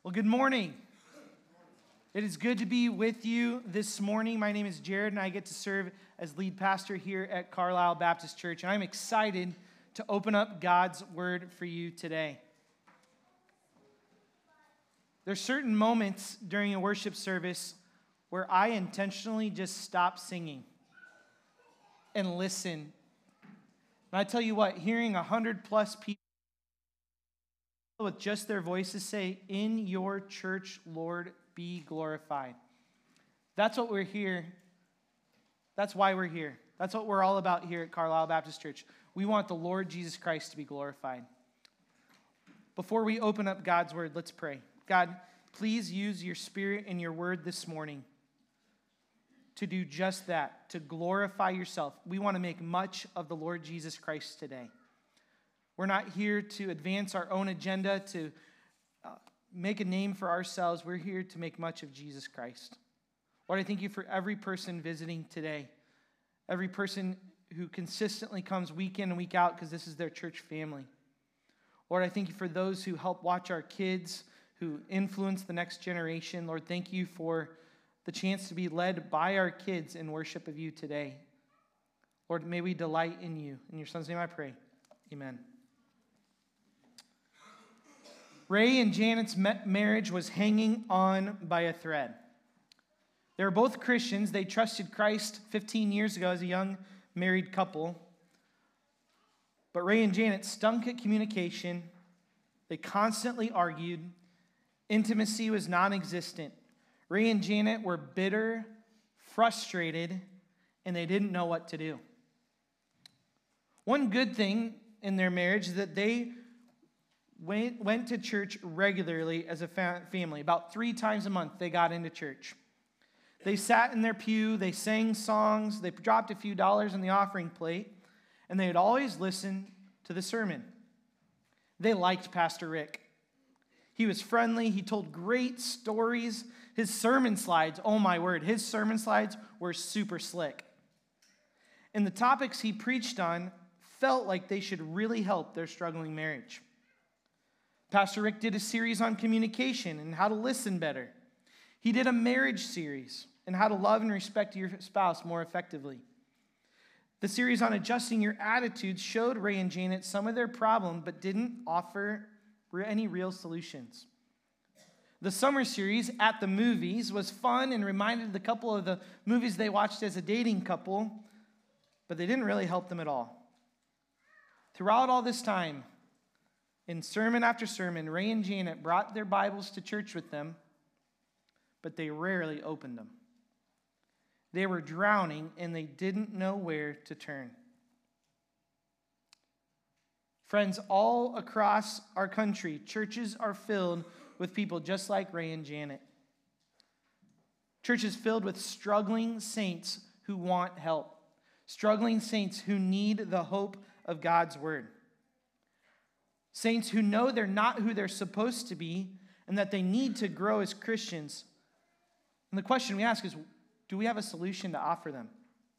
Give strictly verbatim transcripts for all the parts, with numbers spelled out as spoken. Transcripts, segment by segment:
Well, good morning. It is good to be with you this morning. My name is Jared, and I get to serve as lead pastor here at Carlisle Baptist Church. And I'm excited to open up God's Word for you today. There's certain moments during a worship service where I intentionally just stop singing and listen. And I tell you what, hearing a hundred plus people with just their voices say, "In your church, Lord, be glorified." That's what we're here. That's why we're here. That's what we're all about here at Carlisle Baptist Church. We want the Lord Jesus Christ to be glorified. Before we open up God's Word, let's pray. God, please use your Spirit and your Word this morning to do just that, to glorify yourself. We want to make much of the Lord Jesus Christ today. We're not here to advance our own agenda, to uh, make a name for ourselves. We're here to make much of Jesus Christ. Lord, I thank you for every person visiting today, every person who consistently comes week in and week out because this is their church family. Lord, I thank you for those who help watch our kids, who influence the next generation. Lord, thank you for the chance to be led by our kids in worship of you today. Lord, may we delight in you. In your Son's name I pray. Amen. Ray and Janet's marriage was hanging on by a thread. They were both Christians. They trusted Christ fifteen years ago as a young married couple. But Ray and Janet stunk at communication. They constantly argued. Intimacy was non-existent. Ray and Janet were bitter, frustrated, and they didn't know what to do. One good thing in their marriage is that they Went, went to church regularly as a fa- family. About three times a month, they got into church. They sat in their pew, they sang songs, they dropped a few dollars in the offering plate, and they'd always listen to the sermon. They liked Pastor Rick. He was friendly, he told great stories. His sermon slides, oh my word, his sermon slides were super slick. And the topics he preached on felt like they should really help their struggling marriage. Pastor Rick did a series on communication and how to listen better. He did a marriage series and how to love and respect your spouse more effectively. The series on adjusting your attitudes showed Ray and Janet some of their problem, but didn't offer any real solutions. The summer series, At the Movies, was fun and reminded the couple of the movies they watched as a dating couple, but they didn't really help them at all. Throughout all this time, in sermon after sermon, Ray and Janet brought their Bibles to church with them, but they rarely opened them. They were drowning, and they didn't know where to turn. Friends, all across our country, churches are filled with people just like Ray and Janet. Churches filled with struggling saints who want help, struggling saints who need the hope of God's Word. Saints who know they're not who they're supposed to be and that they need to grow as Christians. And the question we ask is, do we have a solution to offer them?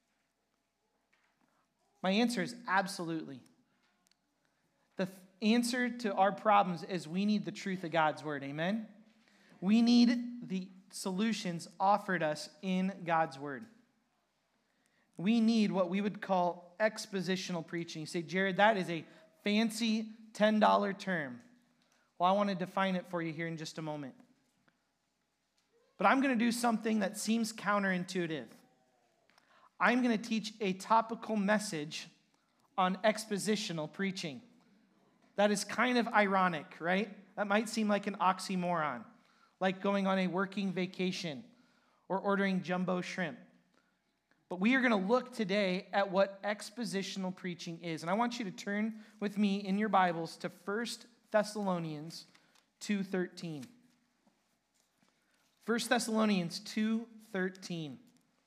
My answer is absolutely. The answer to our problems is we need the truth of God's Word, amen? We need the solutions offered us in God's Word. We need what we would call expositional preaching. You say, Jared, that is a fancy ten dollar term. Well, I want to define it for you here in just a moment. But I'm going to do something that seems counterintuitive. I'm going to teach a topical message on expositional preaching. That is kind of ironic, right? That might seem like an oxymoron, like going on a working vacation or ordering jumbo shrimp. But we are going to look today at what expositional preaching is. And I want you to turn with me in your Bibles to First Thessalonians two thirteen. First Thessalonians two thirteen.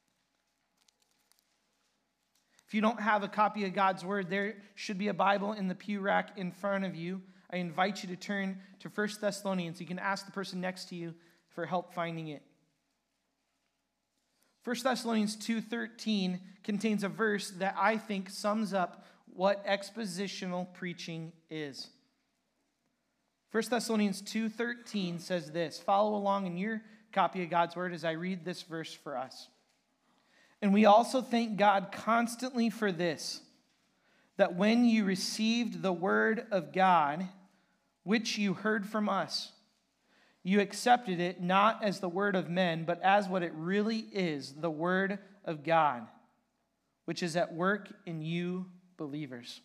If you don't have a copy of God's Word, there should be a Bible in the pew rack in front of you. I invite you to turn to First Thessalonians. You can ask the person next to you for help finding it. First Thessalonians two thirteen contains a verse that I think sums up what expositional preaching is. First Thessalonians two thirteen says this. Follow along in your copy of God's word as I read this verse for us. And we also thank God constantly for this, that when you received the word of God, which you heard from us, you accepted it not as the word of men, but as what it really is, the word of God, which is at work in you believers.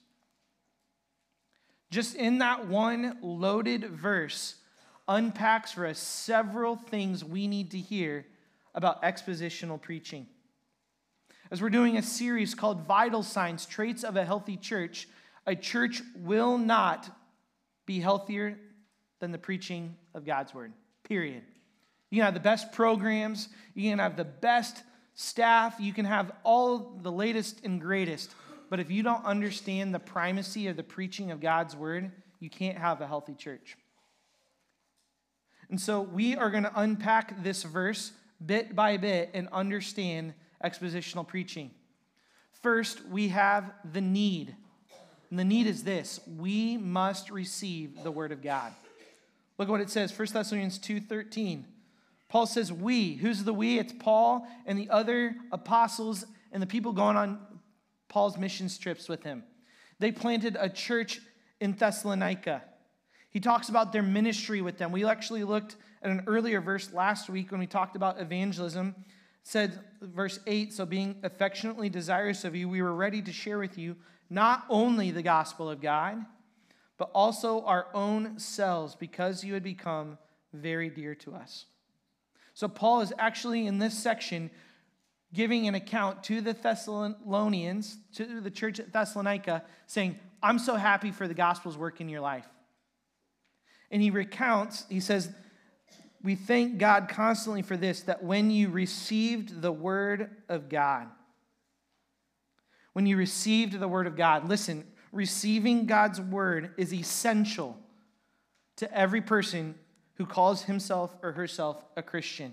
Just in that one loaded verse unpacks for us several things we need to hear about expositional preaching. As we're doing a series called Vital Signs, Traits of a Healthy Church, a church will not be healthier than the preaching of God's word, period. You can have the best programs, you can have the best staff, you can have all the latest and greatest, but if you don't understand the primacy of the preaching of God's word, you can't have a healthy church. And so we are going to unpack this verse bit by bit and understand expositional preaching. First, we have the need. And the need is this: we must receive the word of God. Look what it says, First Thessalonians two thirteen. Paul says, we. Who's the we? It's Paul and the other apostles and the people going on Paul's mission trips with him. They planted a church in Thessalonica. He talks about their ministry with them. We actually looked at an earlier verse last week when we talked about evangelism. It said, verse eight, so being affectionately desirous of you, we were ready to share with you not only the gospel of God, but also our own selves, because you had become very dear to us. So Paul is actually in this section giving an account to the Thessalonians, to the church at Thessalonica, saying, I'm so happy for the gospel's work in your life. And he recounts, he says, we thank God constantly for this, that when you received the word of God, when you received the word of God, listen, receiving God's word is essential to every person who calls himself or herself a Christian.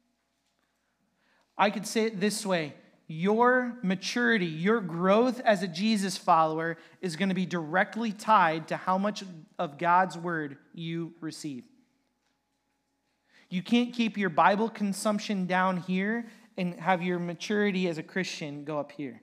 I could say it this way: your maturity, your growth as a Jesus follower is going to be directly tied to how much of God's word you receive. You can't keep your Bible consumption down here and have your maturity as a Christian go up here.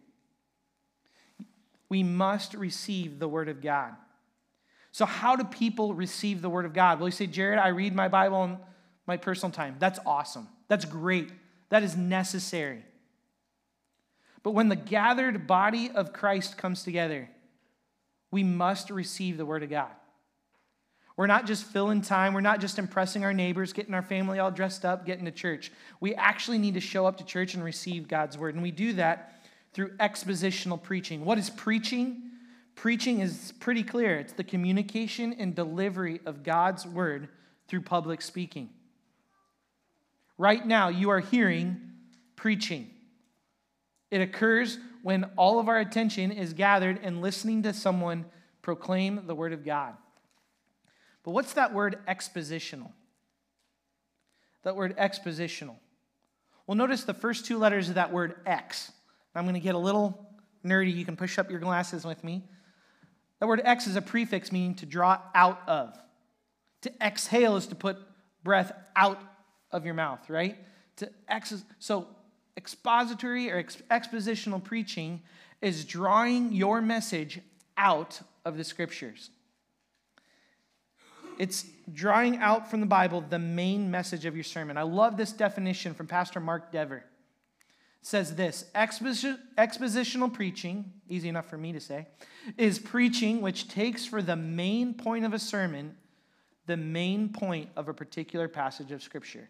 We must receive the word of God. So how do people receive the word of God? Well, you say, Jared, I read my Bible in my personal time. That's awesome. That's great. That is necessary. But when the gathered body of Christ comes together, we must receive the word of God. We're not just filling time. We're not just impressing our neighbors, getting our family all dressed up, getting to church. We actually need to show up to church and receive God's word. And we do that through expositional preaching. What is preaching? Preaching is pretty clear. It's the communication and delivery of God's word through public speaking. Right now, you are hearing preaching. It occurs when all of our attention is gathered and listening to someone proclaim the word of God. But what's that word expositional? That word expositional. Well, notice the first two letters of that word ex. I'm going to get a little nerdy. You can push up your glasses with me. That word ex is a prefix meaning to draw out of. To exhale is to put breath out of your mouth, right? To ex, so expository or ex, expositional preaching is drawing your message out of the scriptures. It's drawing out from the Bible the main message of your sermon. I love this definition from Pastor Mark Dever. It says this: Exposi- expositional preaching, easy enough for me to say, is preaching which takes for the main point of a sermon the main point of a particular passage of Scripture.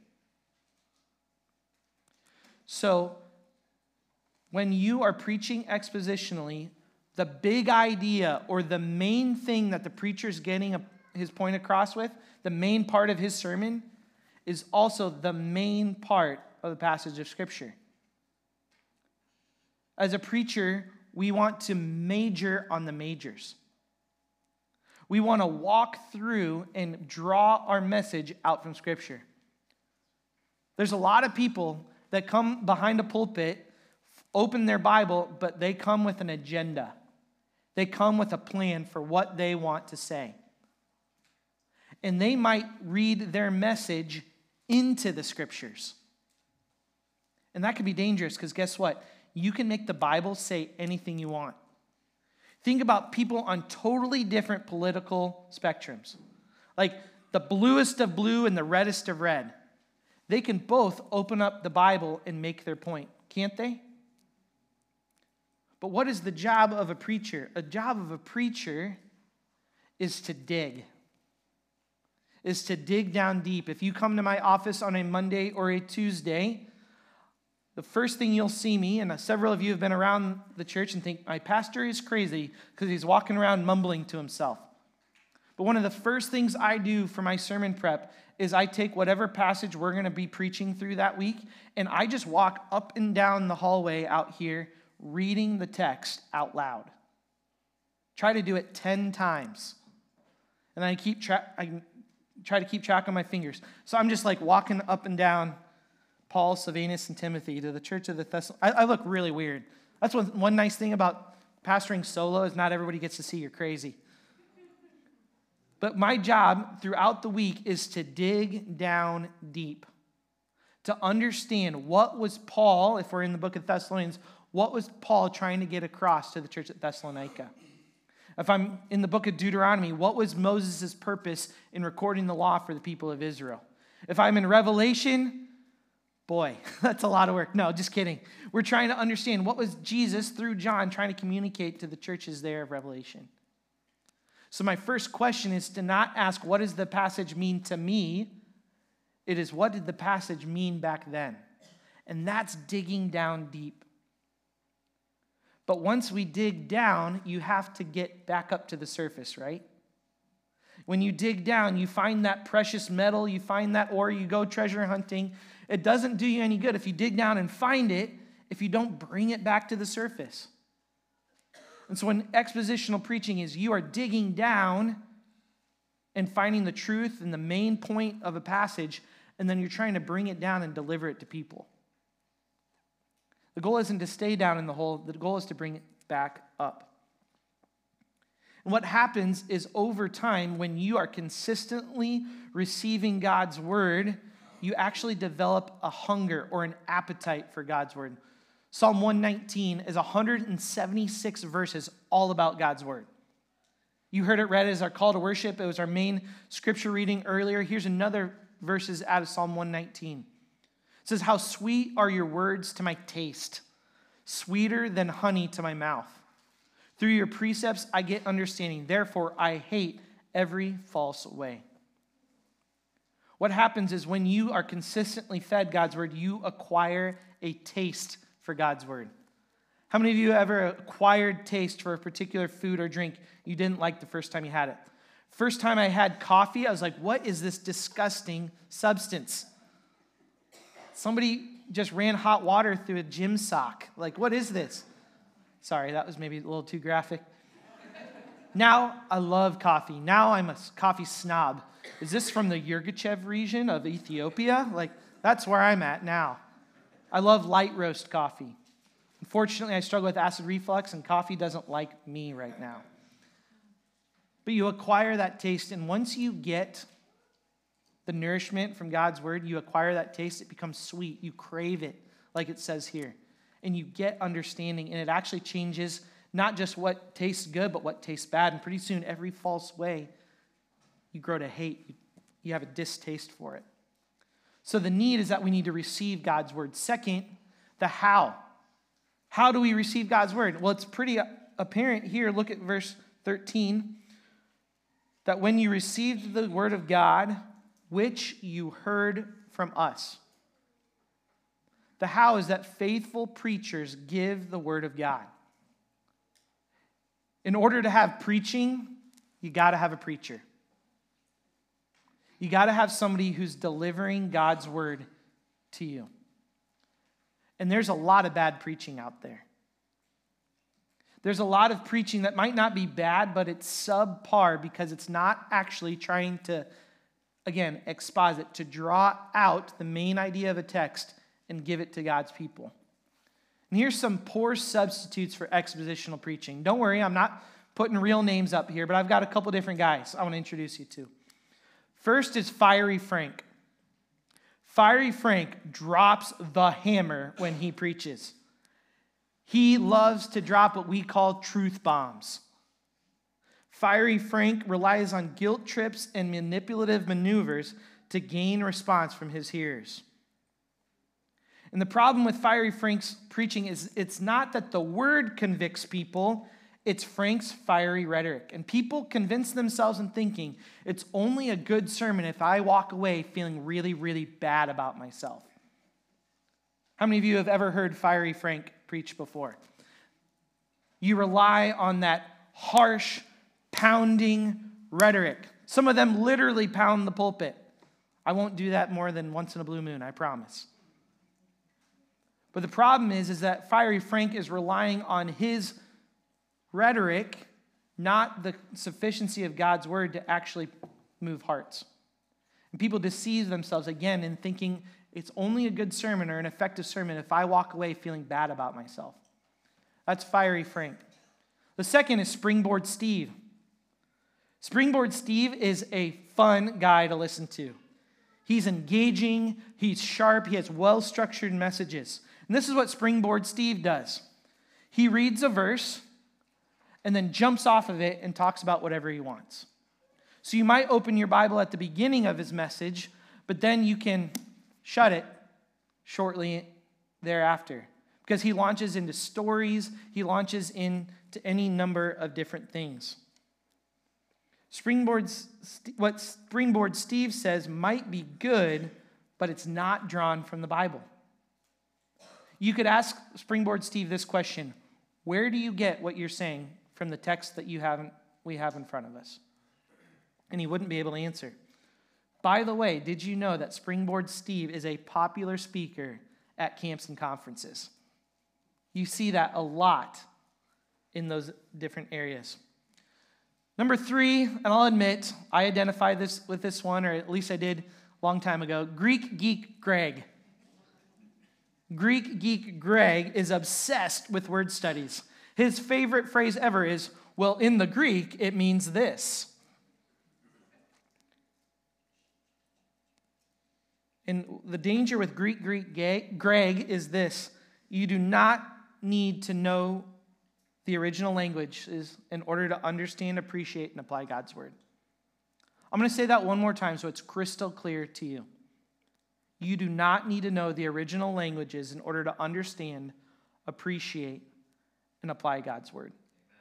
So, when you are preaching expositionally, the big idea or the main thing that the preacher's getting a, his point across with, the main part of his sermon, is also the main part of the passage of Scripture. As a preacher, we want to major on the majors. We want to walk through and draw our message out from Scripture. There's a lot of people that come behind a pulpit, open their Bible, but they come with an agenda. They come with a plan for what they want to say. and they might read their message into the scriptures. And that can be dangerous because guess what? You can make the Bible say anything you want. Think about people on totally different political spectrums. Like the bluest of blue and the reddest of red. They can both open up the Bible and make their point, can't they? But what is the job of a preacher? A job of a preacher is to dig. Is to dig down deep. If you come to my office on a Monday or a Tuesday, the first thing you'll see me, and several of you have been around the church and think, my pastor is crazy because he's walking around mumbling to himself. But one of the first things I do for my sermon prep is I take whatever passage we're going to be preaching through that week, and I just walk up and down the hallway out here reading the text out loud. Try to do it ten times. And I keep tra- I try to keep track on my fingers. So I'm just like walking up and down Paul, Silvanus, and Timothy to the church of the Thessalonians. I, I look really weird. That's one, one nice thing about pastoring solo is not everybody gets to see you're crazy. But my job throughout the week is to dig down deep, to understand what was Paul, if we're in the book of Thessalonians, what was Paul trying to get across to the church at Thessalonica? If I'm in the book of Deuteronomy, what was Moses' purpose in recording the law for the people of Israel? If I'm in Revelation, boy, that's a lot of work. No, just kidding. We're trying to understand what was Jesus, through John, trying to communicate to the churches there of Revelation. So my first question is to not ask, what does the passage mean to me? It is, what did the passage mean back then? And that's digging down deep. But once we dig down, you have to get back up to the surface, right? When you dig down, you find that precious metal, you find that ore, you go treasure hunting. It doesn't do you any good if you dig down and find it, if you don't bring it back to the surface. And so when expositional preaching is you are digging down and finding the truth and the main point of a passage, and then you're trying to bring it down and deliver it to people. The goal isn't to stay down in the hole. The goal is to bring it back up. And what happens is over time, when you are consistently receiving God's word, you actually develop a hunger or an appetite for God's word. Psalm one nineteen is one hundred seventy-six verses all about God's word. You heard it read as our call to worship. It was our main scripture reading earlier. Here's another verses out of Psalm one nineteen. It says, how sweet are your words to my taste, sweeter than honey to my mouth. Through your precepts I get understanding. Therefore I hate every false way. What happens is when you are consistently fed God's word, you acquire a taste for God's word. How many of you ever acquired taste for a particular food or drink you didn't like the first time you had it? First time I had coffee, I was like, what is this disgusting substance? Somebody just ran hot water through a gym sock. Like, what is this? Sorry, that was maybe a little too graphic. Now I love coffee. Now I'm a coffee snob. Is this from the Yirgacheffe region of Ethiopia? Like, that's where I'm at now. I love light roast coffee. Unfortunately, I struggle with acid reflux, and coffee doesn't like me right now. But you acquire that taste, and once you get the nourishment from God's word, you acquire that taste, it becomes sweet. You crave it, like it says here. And you get understanding, and it actually changes not just what tastes good, but what tastes bad. And pretty soon, every false way, you grow to hate. You have a distaste for it. So the need is that we need to receive God's word. Second, the how. How do we receive God's word? Well, it's pretty apparent here. Look at verse thirteen. That when you received the word of God, which you heard from us. The how is that faithful preachers give the word of God. In order to have preaching, you got to have a preacher. You got to have somebody who's delivering God's word to you. And there's a lot of bad preaching out there. There's a lot of preaching that might not be bad, but it's subpar because it's not actually trying to, again, exposit, to draw out the main idea of a text and give it to God's people. And here's some poor substitutes for expositional preaching. Don't worry, I'm not putting real names up here, but I've got a couple different guys I want to introduce you to. First is Fiery Frank. Fiery Frank drops the hammer when he preaches. He loves to drop what we call truth bombs. Fiery Frank relies on guilt trips and manipulative maneuvers to gain response from his hearers. And the problem with Fiery Frank's preaching is it's not that the word convicts people, it's Frank's fiery rhetoric. And people convince themselves in thinking it's only a good sermon if I walk away feeling really, really bad about myself. How many of you have ever heard Fiery Frank preach before? You rely on that harsh, pounding rhetoric. Some of them literally pound the pulpit. I won't do that more than once in a blue moon, I promise. But the problem is, is that Fiery Frank is relying on his rhetoric, not the sufficiency of God's word to actually move hearts. And people deceive themselves again in thinking it's only a good sermon or an effective sermon if I walk away feeling bad about myself. That's Fiery Frank. The second is Springboard Steve. Springboard Steve is a fun guy to listen to. He's engaging, he's sharp, he has well-structured messages. And this is what Springboard Steve does. He reads a verse and then jumps off of it and talks about whatever he wants. So you might open your Bible at the beginning of his message, but then you can shut it shortly thereafter. Because he launches into stories, he launches into any number of different things. Springboard's, what Springboard Steve says might be good, but it's not drawn from the Bible. You could ask Springboard Steve this question: where do you get what you're saying from the text that you haven't we have in front of us? And he wouldn't be able to answer. By the way, did you know that Springboard Steve is a popular speaker at camps and conferences? You see that a lot in those different areas. Number three, and I'll admit, I identified this with this one, or at least I did a long time ago, Greek geek Greg. Greek geek Greg is obsessed with word studies. His favorite phrase ever is, well, in the Greek, it means this. And the danger with Greek Greek Greg is this: you do not need to know the original languages in order to understand, appreciate, and apply God's word. I'm going to say that one more time so it's crystal clear to you. You do not need to know the original languages in order to understand, appreciate, and apply God's word.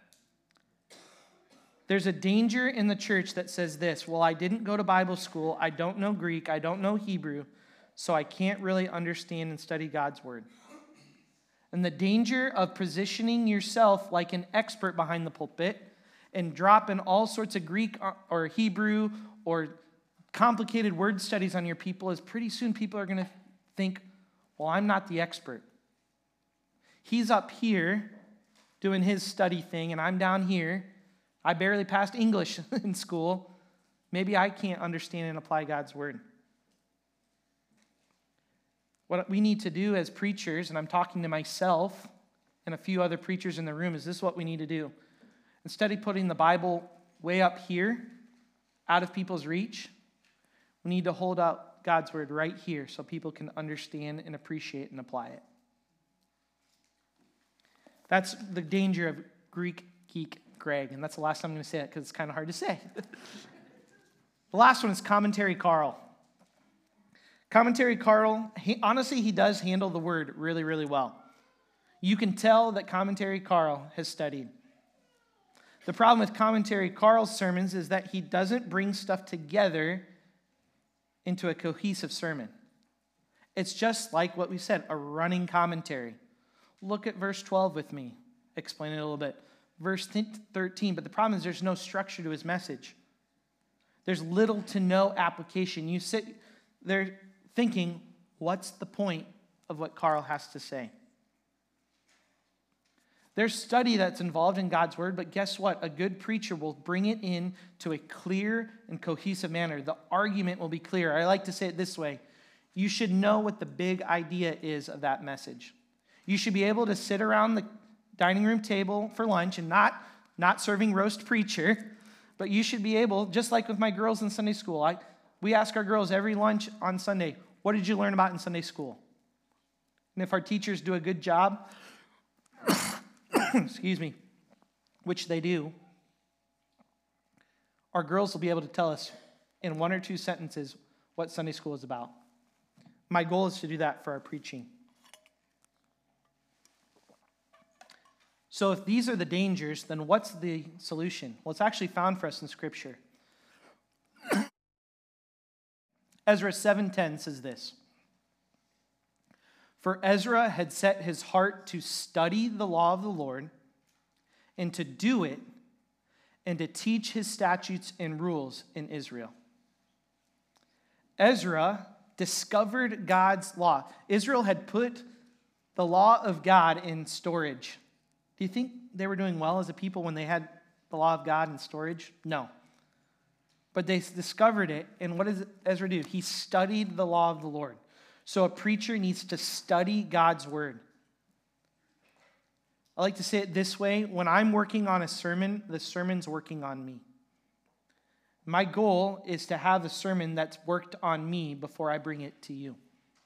There's a danger in the church that says this: well, I didn't go to Bible school, I don't know Greek, I don't know Hebrew, so I can't really understand and study God's word. And the danger of positioning yourself like an expert behind the pulpit and dropping all sorts of Greek or Hebrew or complicated word studies on your people is pretty soon people are going to think, well, I'm not the expert. He's up here doing his study thing, and I'm down here. I barely passed English in school. Maybe I can't understand and apply God's word. What we need to do as preachers, and I'm talking to myself and a few other preachers in the room, is this is what we need to do. Instead of putting the Bible way up here, out of people's reach, we need to hold up God's word right here so people can understand and appreciate and apply it. That's the danger of Greek geek Greg, and that's the last time I'm going to say it because it's kind of hard to say. The last one is Commentary Carl. Commentary Carl, he, honestly, he does handle the word really, really well. You can tell that Commentary Carl has studied. The problem with Commentary Carl's sermons is that he doesn't bring stuff together into a cohesive sermon. It's just like what we said, a running commentary. Look at verse twelve with me. Explain it a little bit. Verse thirteen, but the problem is there's no structure to his message. There's little to no application. You sit there thinking, what's the point of what Carl has to say? There's study that's involved in God's word, but guess what? A good preacher will bring it in to a clear and cohesive manner. The argument will be clear. I like to say it this way. You should know what the big idea is of that message. You should be able to sit around the dining room table for lunch and not, not serving roast preacher, but you should be able, just like with my girls in Sunday school, I, We ask our girls every lunch on Sunday, what did you learn about in Sunday school? And if our teachers do a good job, excuse me, which they do, our girls will be able to tell us in one or two sentences what Sunday school is about. My goal is to do that for our preaching. So if these are the dangers, then what's the solution? Well, it's actually found for us in Scripture. Ezra seven ten says this. For Ezra had set his heart to study the law of the Lord and to do it and to teach his statutes and rules in Israel. Ezra discovered God's law. Israel had put the law of God in storage. Do you think they were doing well as a people when they had the law of God in storage? No. But they discovered it, and what does Ezra do? He studied the law of the Lord. So a preacher needs to study God's word. I like to say it this way. When I'm working on a sermon, the sermon's working on me. My goal is to have a sermon that's worked on me before I bring it to you.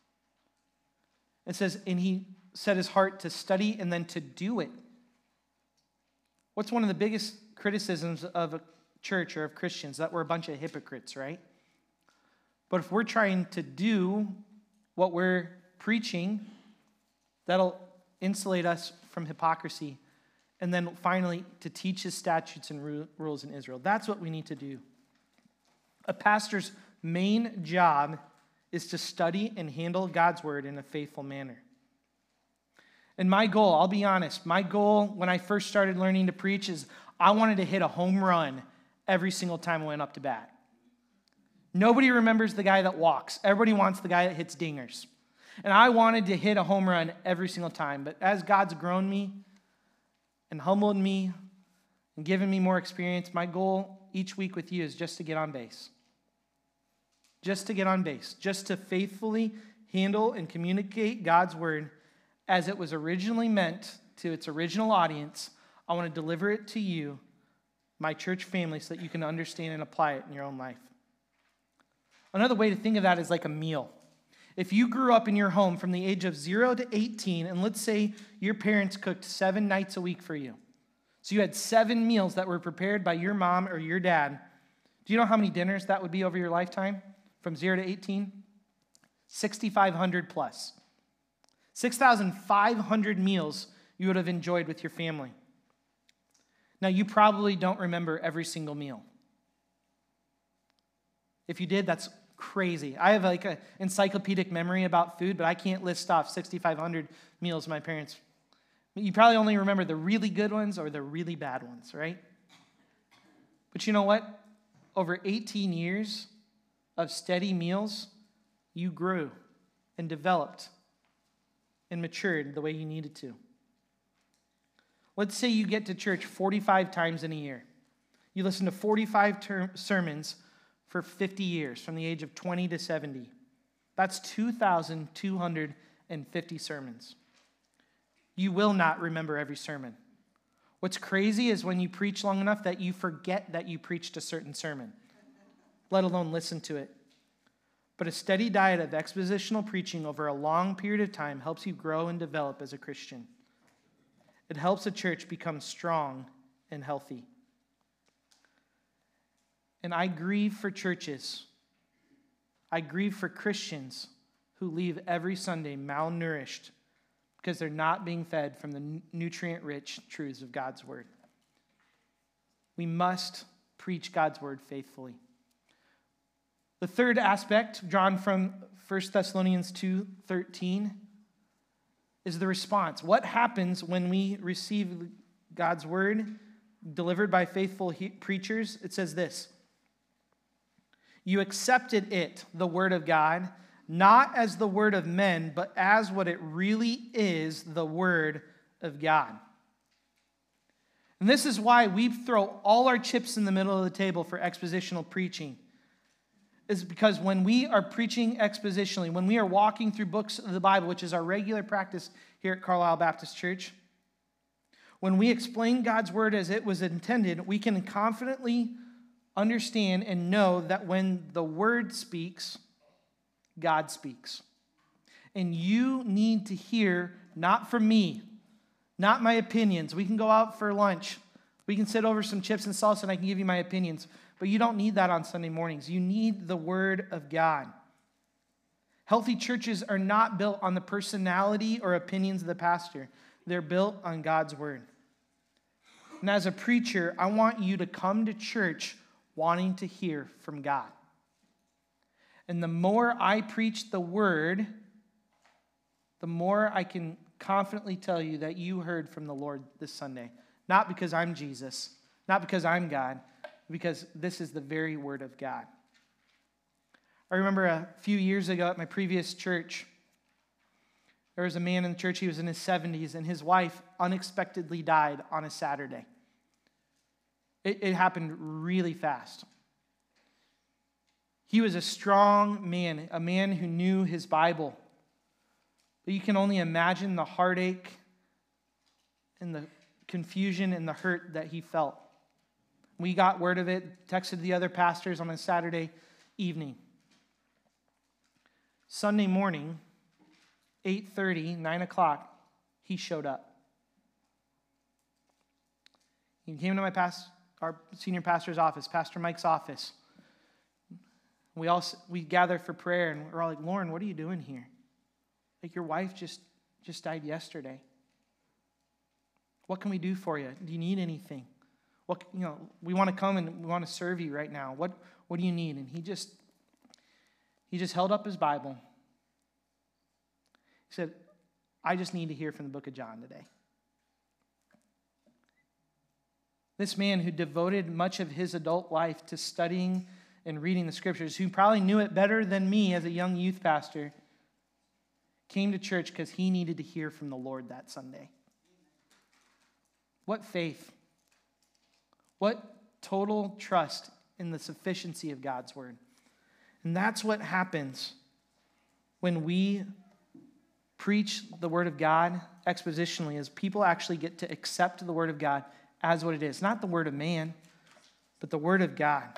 It says, and he set his heart to study and then to do it. What's one of the biggest criticisms of a church or of Christians? That we're a bunch of hypocrites, right? But if we're trying to do what we're preaching, that'll insulate us from hypocrisy. And then finally, to teach his statutes and rules in Israel. That's what we need to do. A pastor's main job is to study and handle God's word in a faithful manner. And my goal, I'll be honest, my goal when I first started learning to preach is I wanted to hit a home run every single time I went up to bat. Nobody remembers the guy that walks. Everybody wants the guy that hits dingers. And I wanted to hit a home run every single time. But as God's grown me and humbled me and given me more experience, my goal each week with you is just to get on base. Just to get on base. Just to faithfully handle and communicate God's word as it was originally meant to its original audience. I want to deliver it to you, my church family, so that you can understand and apply it in your own life. Another way to think of that is like a meal. If you grew up in your home from the age of zero to eighteen, and let's say your parents cooked seven nights a week for you. So you had seven meals that were prepared by your mom or your dad. Do you know how many dinners that would be over your lifetime from zero to eighteen? sixty-five hundred plus. six thousand five hundred meals you would have enjoyed with your family. Now, you probably don't remember every single meal. If you did, that's crazy. I have like an encyclopedic memory about food, but I can't list off sixty-five hundred meals my parents. You probably only remember the really good ones or the really bad ones, right? But you know what? Over eighteen years of steady meals, you grew and developed and matured the way you needed to. Let's say you get to church forty-five times in a year. You listen to forty-five ter- sermons for fifty years, from the age of twenty to seventy. That's two thousand two hundred fifty sermons. You will not remember every sermon. What's crazy is when you preach long enough that you forget that you preached a certain sermon, let alone listen to it. But a steady diet of expositional preaching over a long period of time helps you grow and develop as a Christian. It helps a church become strong and healthy. And I grieve for churches. I grieve for Christians who leave every Sunday malnourished because they're not being fed from the nutrient-rich truths of God's word. We must preach God's word faithfully. The third aspect, drawn from First Thessalonians two thirteen, is the response. What happens when we receive God's word delivered by faithful he- preachers? It says this: you accepted it, the word of God, not as the word of men, but as what it really is, the word of God. And this is why we throw all our chips in the middle of the table for expositional preaching. Is because when we are preaching expositionally, when we are walking through books of the Bible, which is our regular practice here at Carlisle Baptist Church, when we explain God's word as it was intended, we can confidently understand and know that when the Word speaks, God speaks. And you need to hear, not from me, not my opinions. We can go out for lunch. We can sit over some chips and salsa and I can give you my opinions. But you don't need that on Sunday mornings. You need the Word of God. Healthy churches are not built on the personality or opinions of the pastor. They're built on God's Word. And as a preacher, I want you to come to church wanting to hear from God. And the more I preach the Word, the more I can confidently tell you that you heard from the Lord this Sunday. Not because I'm Jesus, not because I'm God, because this is the very Word of God. I remember a few years ago at my previous church, there was a man in the church, he was in his seventies, and his wife unexpectedly died on a Saturday. It, it happened really fast. He was a strong man, a man who knew his Bible. But you can only imagine the heartache and the confusion and the hurt that he felt. We got word of it, texted the other pastors on a Saturday evening. Sunday morning, eight thirty, nine o'clock, he showed up. He came to my past, our senior pastor's office, Pastor Mike's office. We all we gathered for prayer, and we're all like, Lauren, what are you doing here? Like, your wife just, just died yesterday. What can we do for you? Do you need anything? What, you know, we want to come and we want to serve you right now. What, what do you need? And he just, he just held up his Bible. He said, I just need to hear from the book of John today. This man who devoted much of his adult life to studying and reading the scriptures, who probably knew it better than me as a young youth pastor, came to church because he needed to hear from the Lord that Sunday. What faith. What total trust in the sufficiency of God's word. And that's what happens when we preach the word of God expositionally, is people actually get to accept the word of God as what it is. Not the word of man, but the word of God.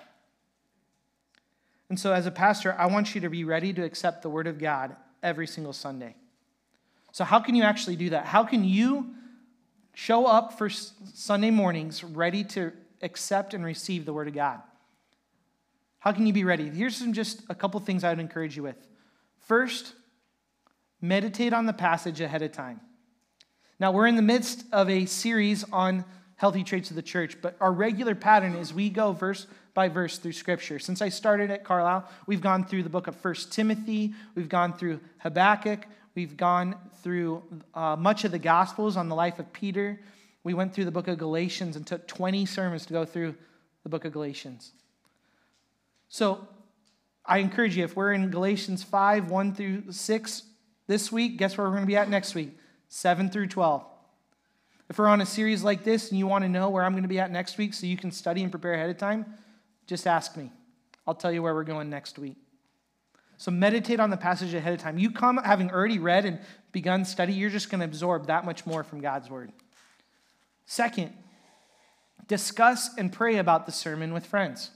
And so as a pastor, I want you to be ready to accept the word of God every single Sunday. So how can you actually do that? How can you show up for Sunday mornings ready to accept and receive the word of God? How can you be ready? Here's some just a couple things I would encourage you with. First, meditate on the passage ahead of time. Now, we're in the midst of a series on healthy traits of the church, but our regular pattern is we go verse by verse through Scripture. Since I started at Carlisle, we've gone through the book of First Timothy, we've gone through Habakkuk, we've gone through uh, much of the Gospels on the life of Peter. We went through the book of Galatians and took twenty sermons to go through the book of Galatians. So I encourage you, if we're in Galatians five, one through six this week, guess where we're going to be at next week? seven through twelve. If we're on a series like this and you want to know where I'm going to be at next week so you can study and prepare ahead of time, just ask me. I'll tell you where we're going next week. So meditate on the passage ahead of time. You come having already read and begun study, you're just going to absorb that much more from God's word. Second, discuss and pray about the sermon with friends.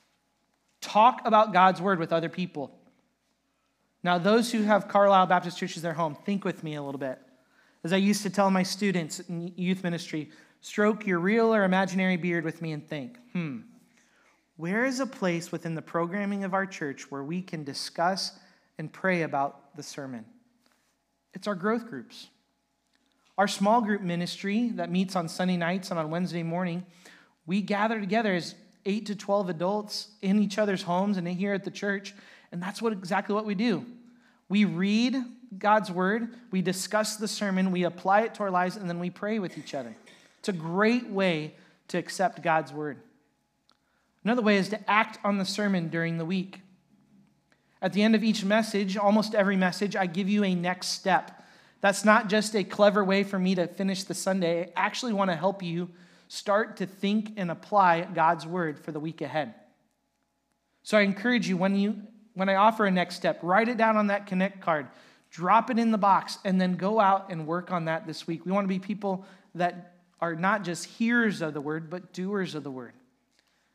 Talk about God's word with other people. Now, those who have Carlisle Baptist Church as their home, think with me a little bit. As I used to tell my students in youth ministry, stroke your real or imaginary beard with me and think, hmm, where is a place within the programming of our church where we can discuss and pray about the sermon? It's our growth groups. Our small group ministry that meets on Sunday nights and on Wednesday morning, we gather together as eight to twelve adults in each other's homes and here at the church, and that's what exactly what we do. We read God's word, we discuss the sermon, we apply it to our lives, and then we pray with each other. It's a great way to accept God's word. Another way is to act on the sermon during the week. At the end of each message, almost every message, I give you a next step. That's not just a clever way for me to finish the Sunday. I actually want to help you start to think and apply God's word for the week ahead. So I encourage you, when you when I offer a next step, write it down on that Connect card, drop it in the box, and then go out and work on that this week. We want to be people that are not just hearers of the word, but doers of the word.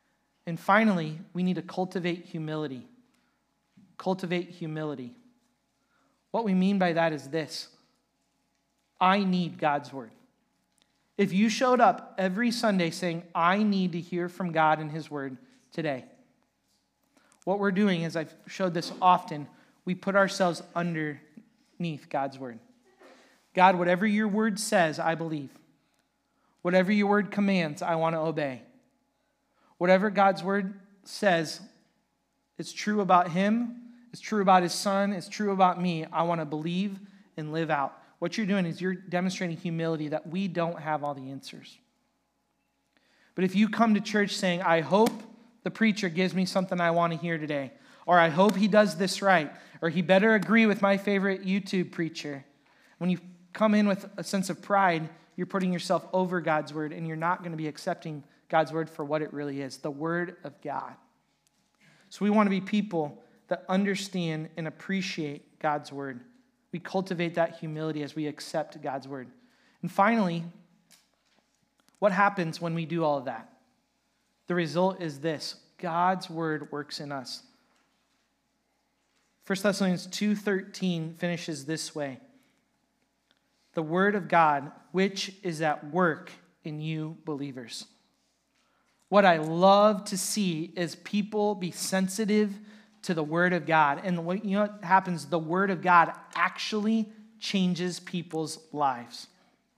And finally, we need to cultivate humility. Cultivate humility. What we mean by that is this. I need God's word. If you showed up every Sunday saying, I need to hear from God and his word today, what we're doing, as I've showed this often, we put ourselves underneath God's word. God, whatever your word says, I believe. Whatever your word commands, I want to obey. Whatever God's word says, it's true about him, it's true about his son, it's true about me. I want to believe and live out. What you're doing is you're demonstrating humility that we don't have all the answers. But if you come to church saying, I hope the preacher gives me something I want to hear today, or I hope he does this right, or he better agree with my favorite YouTube preacher, when you come in with a sense of pride, you're putting yourself over God's word, and you're not going to be accepting God's word for what it really is, the word of God. So we want to be people that understand and appreciate God's word. We cultivate that humility as we accept God's word. And finally, what happens when we do all of that? The result is this. God's word works in us. First Thessalonians two thirteen finishes this way. The word of God, which is at work in you believers. What I love to see is people be sensitive to the word of God. And what, you know what happens? The word of God actually changes people's lives.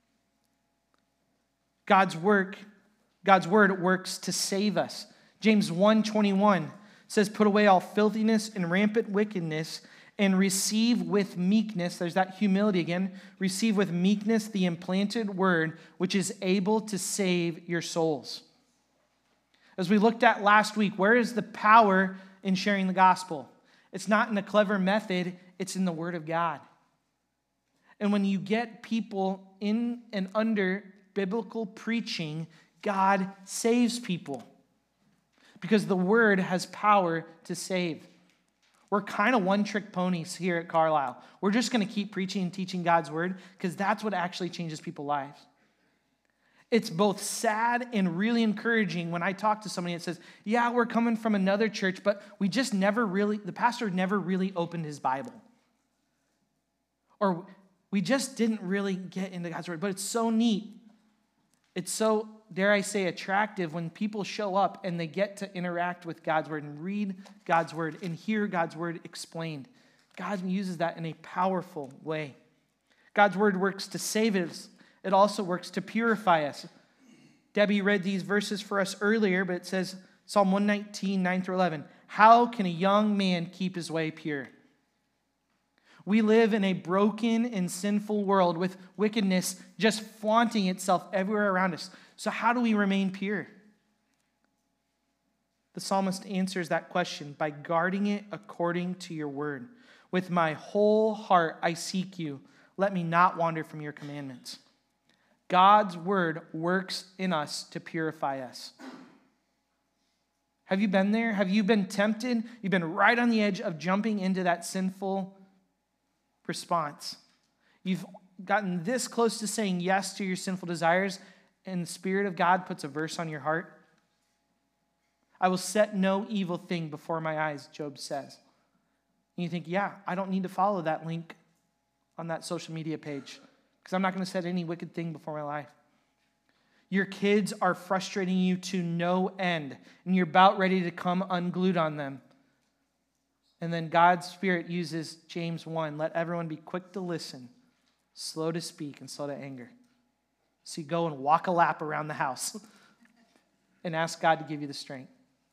God's work, God's word works to save us. James one twenty-one says, put away all filthiness and rampant wickedness and receive with meekness, there's that humility again, receive with meekness the implanted word which is able to save your souls. As we looked at last week, where is the power in sharing the gospel? It's not in a clever method, it's in the word of God. And when you get people in and under biblical preaching, God saves people. Because the word has power to save. We're kind of one-trick ponies here at Carlisle. We're just going to keep preaching and teaching God's word because that's what actually changes people's lives. It's both sad and really encouraging when I talk to somebody that says, yeah, we're coming from another church, but we just never really, the pastor never really opened his Bible. Or we just didn't really get into God's word. But it's so neat. It's so, dare I say, attractive when people show up and they get to interact with God's word and read God's word and hear God's word explained. God uses that in a powerful way. God's word works to save us. It also works to purify us. Debbie read these verses for us earlier, but it says, Psalm one nineteen, nine through eleven, how can a young man keep his way pure? We live in a broken and sinful world with wickedness just flaunting itself everywhere around us. So how do we remain pure? The psalmist answers that question by guarding it according to your word. With my whole heart I seek you. Let me not wander from your commandments. God's word works in us to purify us. Have you been there? Have you been tempted? You've been right on the edge of jumping into that sinful response. You've gotten this close to saying yes to your sinful desires, and the Spirit of God puts a verse on your heart. I will set no evil thing before my eyes, Job says. And you think, yeah, I don't need to follow that link on that social media page because I'm not going to set any wicked thing before my life. Your kids are frustrating you to no end, and you're about ready to come unglued on them. And then God's Spirit uses James one, let everyone be quick to listen, slow to speak, and slow to anger. So you go and walk a lap around the house and ask God to give you the strength.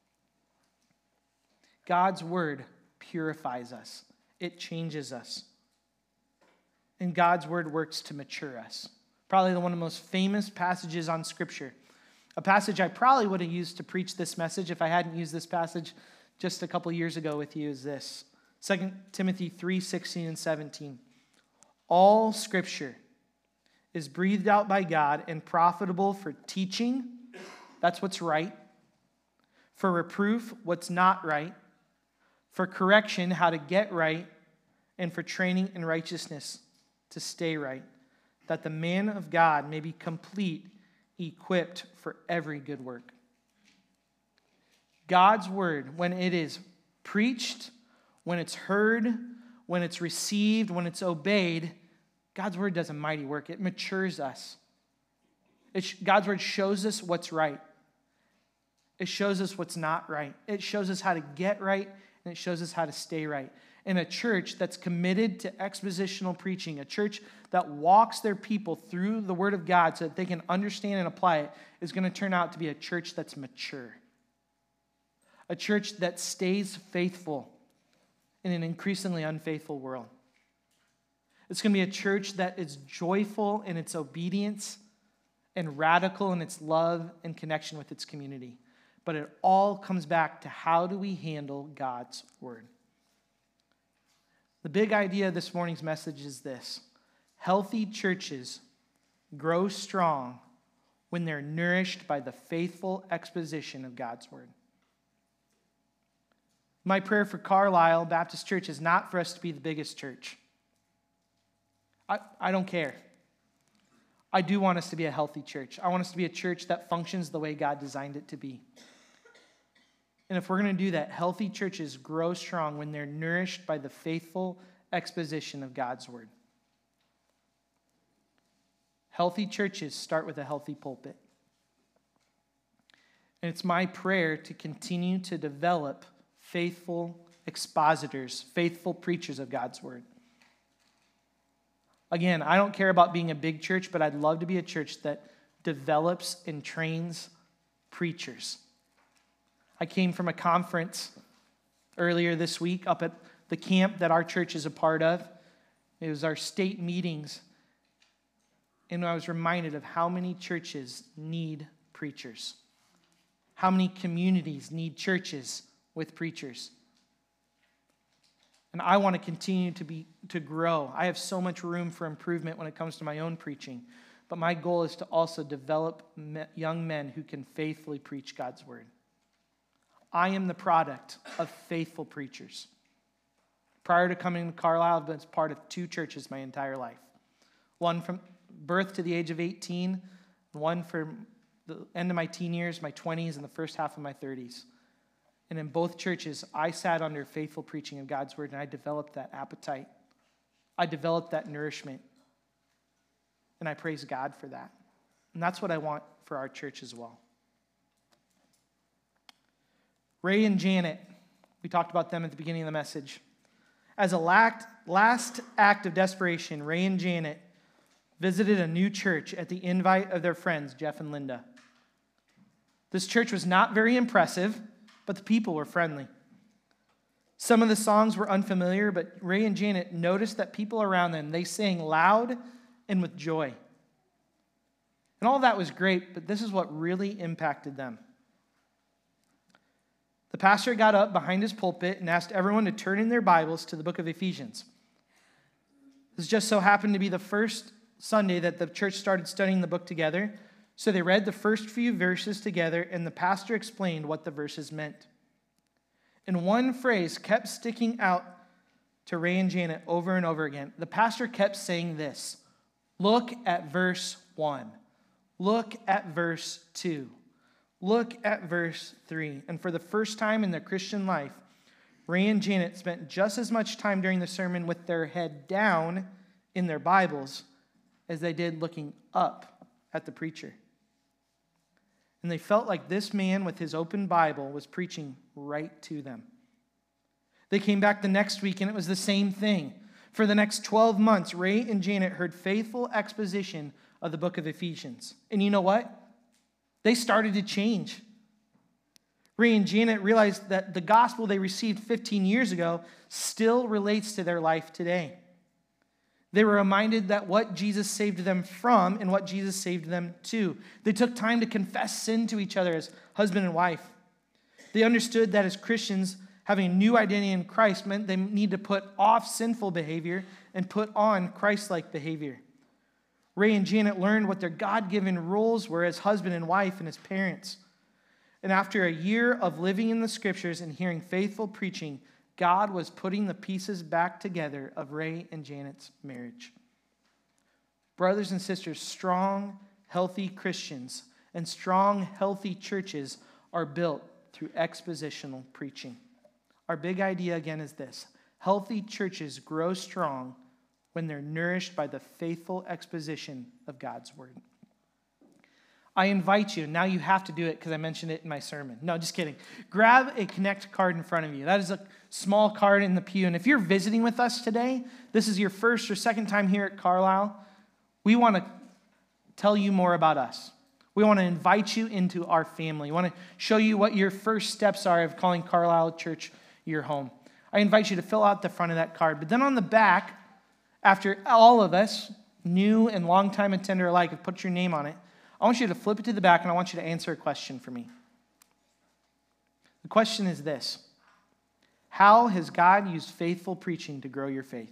God's word purifies us. It changes us. And God's word works to mature us. Probably the one of the most famous passages on Scripture. A passage I probably would have used to preach this message if I hadn't used this passage just a couple years ago with you is this. Second Timothy three, sixteen and seventeen. All Scripture is breathed out by God and profitable for teaching, that's what's right, for reproof, what's not right, for correction, how to get right, and for training in righteousness, to stay right, that the man of God may be complete, equipped for every good work. God's word, when it is preached, when it's heard, when it's received, when it's obeyed, God's word does a mighty work. It matures us. It sh- God's word shows us what's right. It shows us what's not right. It shows us how to get right, and it shows us how to stay right. And a church that's committed to expositional preaching, a church that walks their people through the word of God so that they can understand and apply it, is going to turn out to be a church that's mature. A church that stays faithful in an increasingly unfaithful world. It's going to be a church that is joyful in its obedience and radical in its love and connection with its community. But it all comes back to how do we handle God's word. The big idea of this morning's message is this: healthy churches grow strong when they're nourished by the faithful exposition of God's word. My prayer for Carlisle Baptist Church is not for us to be the biggest church. I, I don't care. I do want us to be a healthy church. I want us to be a church that functions the way God designed it to be. And if we're going to do that, healthy churches grow strong when they're nourished by the faithful exposition of God's word. Healthy churches start with a healthy pulpit. And it's my prayer to continue to develop faithful expositors, faithful preachers of God's word. Again, I don't care about being a big church, but I'd love to be a church that develops and trains preachers. I came from a conference earlier this week up at the camp that our church is a part of. It was our state meetings. And I was reminded of how many churches need preachers. How many communities need churches with preachers. And I want to continue to be to grow. I have so much room for improvement when it comes to my own preaching. But my goal is to also develop young men who can faithfully preach God's word. I am the product of faithful preachers. Prior to coming to Carlisle, I've been part of two churches my entire life. One from birth to the age of eighteen, and one from the end of my teen years, my twenties, and the first half of my thirties. And in both churches, I sat under faithful preaching of God's word, and I developed that appetite. I developed that nourishment. And I praise God for that. And that's what I want for our church as well. Ray and Janet, we talked about them at the beginning of the message. As a last act of desperation, Ray and Janet visited a new church at the invite of their friends, Jeff and Linda. This church was not very impressive, but the people were friendly. Some of the songs were unfamiliar, but Ray and Janet noticed that people around them, they sang loud and with joy. And all that was great, but this is what really impacted them. The pastor got up behind his pulpit and asked everyone to turn in their Bibles to the book of Ephesians. This just so happened to be the first Sunday that the church started studying the book together. So they read the first few verses together, and the pastor explained what the verses meant. And one phrase kept sticking out to Ray and Janet over and over again. The pastor kept saying this: look at verse one. Look at verse two. Look at verse three. And for the first time in their Christian life, Ray and Janet spent just as much time during the sermon with their head down in their Bibles as they did looking up at the preacher. And they felt like this man with his open Bible was preaching right to them. They came back the next week and it was the same thing. For the next twelve months, Ray and Janet heard faithful exposition of the book of Ephesians. And you know what? They started to change. Ray and Janet realized that the gospel they received fifteen years ago still relates to their life today. They were reminded that what Jesus saved them from and what Jesus saved them to. They took time to confess sin to each other as husband and wife. They understood that as Christians, having a new identity in Christ meant they need to put off sinful behavior and put on Christ-like behavior. Ray and Janet learned what their God-given roles were as husband and wife and as parents. And after a year of living in the scriptures and hearing faithful preaching, God was putting the pieces back together of Ray and Janet's marriage. Brothers and sisters, strong, healthy Christians and strong, healthy churches are built through expositional preaching. Our big idea again is this: healthy churches grow strong when they're nourished by the faithful exposition of God's word. I invite you, now you have to do it because I mentioned it in my sermon. No, just kidding. Grab a Connect card in front of you. That is a small card in the pew. And if you're visiting with us today, this is your first or second time here at Carlisle, we want to tell you more about us. We want to invite you into our family. We want to show you what your first steps are of calling Carlisle Church your home. I invite you to fill out the front of that card. But then on the back, after all of us, new and long-time attender alike, have put your name on it, I want you to flip it to the back and I want you to answer a question for me. The question is this: how has God used faithful preaching to grow your faith?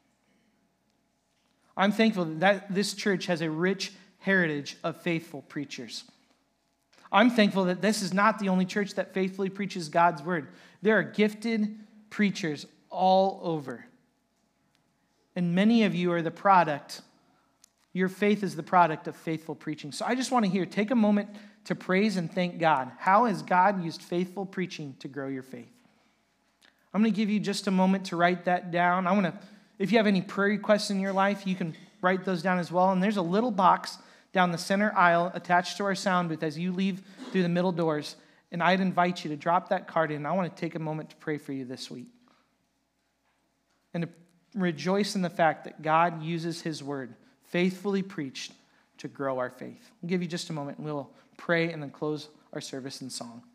I'm thankful that this church has a rich heritage of faithful preachers. I'm thankful that this is not the only church that faithfully preaches God's word. There are gifted preachers all over. And many of you are the product, your faith is the product of faithful preaching. So I just want to hear, take a moment to praise and thank God. How has God used faithful preaching to grow your faith? I'm going to give you just a moment to write that down. I want to, if you have any prayer requests in your life, you can write those down as well. And there's a little box down the center aisle attached to our sound booth as you leave through the middle doors. And I'd invite you to drop that card in. I want to take a moment to pray for you this week. And to rejoice in the fact that God uses his word, faithfully preached, to grow our faith. I'll give you just a moment and we'll pray and then close our service in song.